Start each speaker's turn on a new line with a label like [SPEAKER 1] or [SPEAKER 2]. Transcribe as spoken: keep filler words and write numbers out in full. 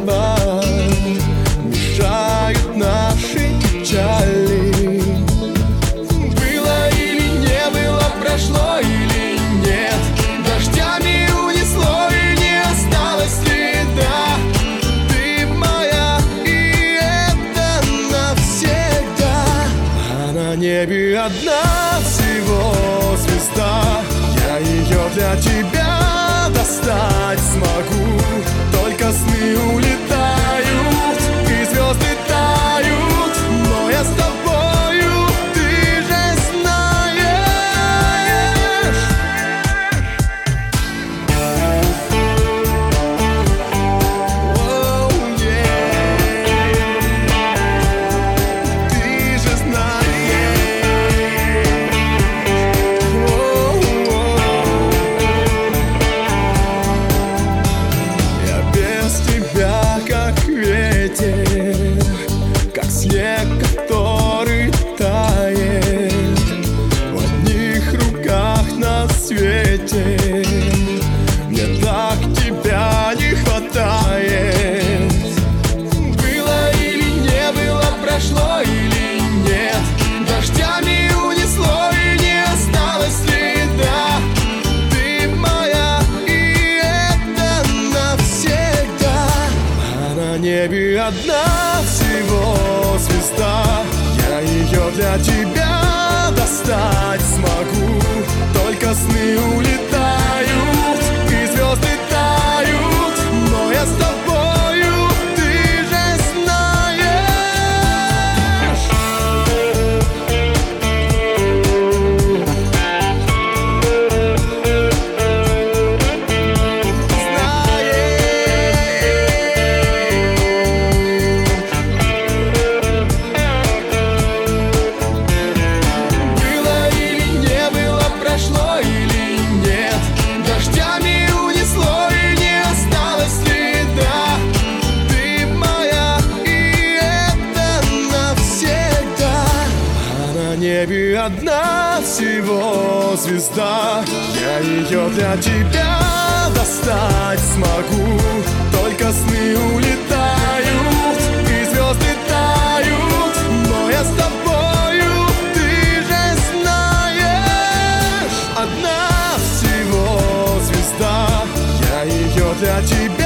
[SPEAKER 1] небо мешают наши печали. Было или не было, прошло или нет, дождями унесло и не осталось следа. Ты моя, и это навсегда. А на небе одна всего звезда, я ее для тебя достать смогу. Только сны улетают и звезды тают, но я с тобою, ты же знаешь. Оу, yeah. Ты же знаешь. Оу, я без тебя как ветер, как снег, который тает в одних руках на свете. Мне так тебя не хватает. Было или не было, прошло или нет, дождями унесло и не осталось следа. Ты моя, и это навсегда. А на небе одна всего звезда, я ее для тебя достать смогу. Только сны улетают и звезды тают, но я с тобою, ты же знаешь. Было или не было, прошло или нет, дождями унесло и не осталось следа. Ты моя, и это навсегда. А на небе одна всего звезда, я ее для тебя достать смогу. Только сны улетают и звезды тают, но я с тобою, ты же знаешь. Одна всего звезда, я ее для тебя